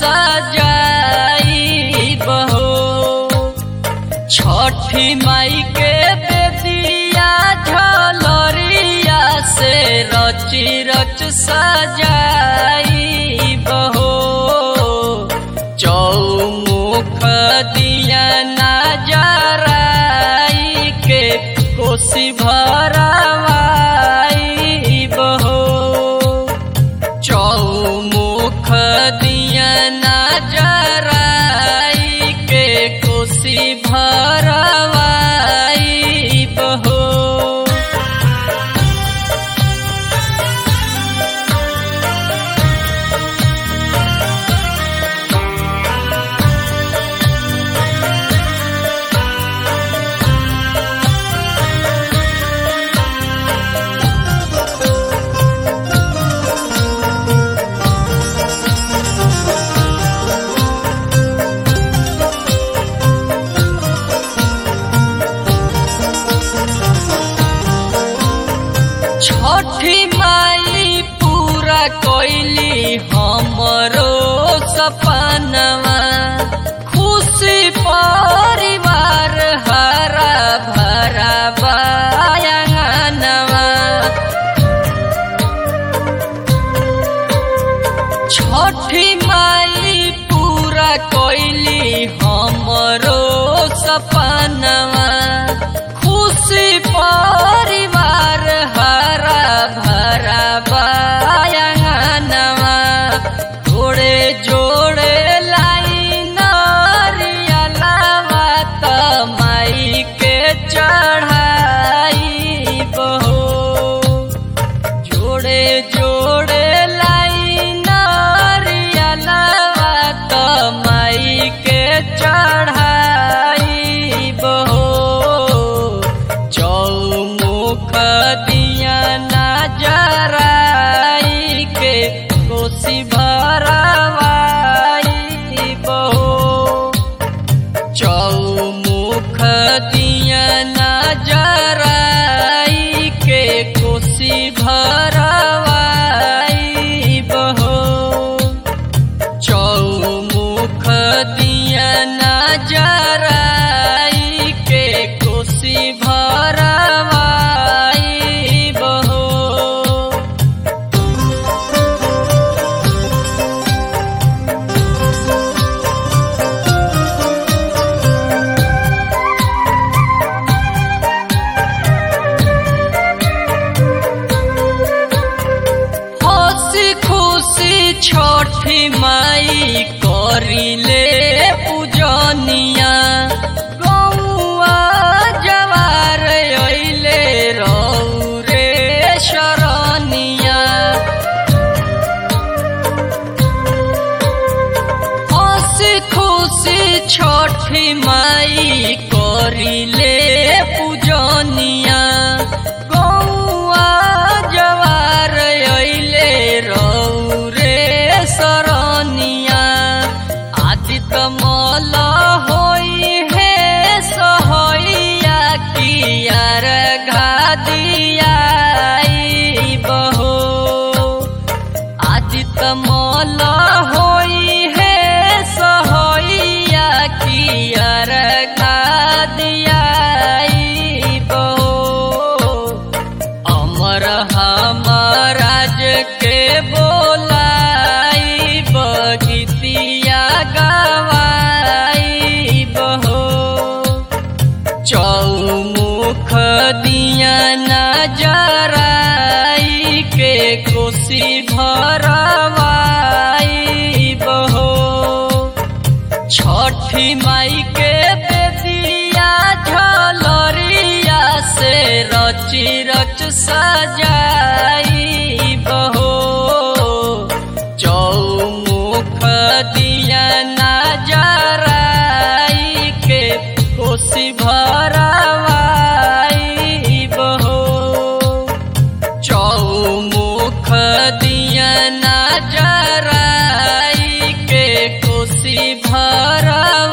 सजाई बहो। छठी माई के बेदिया झलरिया से रची रच सजाई बहो। चौमुख दिया नजराई के कोसी भरवाई बहो। चौमुख दिया नजराई के कोसी भरवाई बहो। छठी माई पूरा कोइली हमरो सपनवा। खुशी परिवार हरा भरा बायंगनवा। छठी माई पूरा कोइली हमरो सपनवा। खुशी परिवार हरा भरा बायंगनवा। जोड़े जोड़े लाइन रियलवा त माई के चढ़ाई बहो। जोड़े जोड़े लाइन रियलवा त माई के चढ़ाई बहो। चौमुख दिया नजराई के कोसी भरवाई बहो। चौमुख दिया नजराई के कोसी भरवाई बहो। चौमुख दिया नजराई के कोसी भरवाई बहो। हंसी खुशी छठी माई करिले पूजनिया। गौआ जवार अइले रौरे शरणिया। हंसी खुशी छठी माई करिले पूजनिया। गौआ जवार अइले रौरे शरणिया। आदित्य मल होई है सहैया कियार घादियाई बहो। आदित्य मल होई है सहैया कियार घादियाई बहो। अमर हमराज के बोलाई बगीतिया गवाई बहो। चौमुख दिया नजराई के कोसी भरवाई बहो। छठी माई के बेदिया झलरिया से रची रच सजाई बहो। चौमुख दिया नजराई के कोसी भरवाई बहो। चौमुख दिया नजराई के कोसी भरवाई।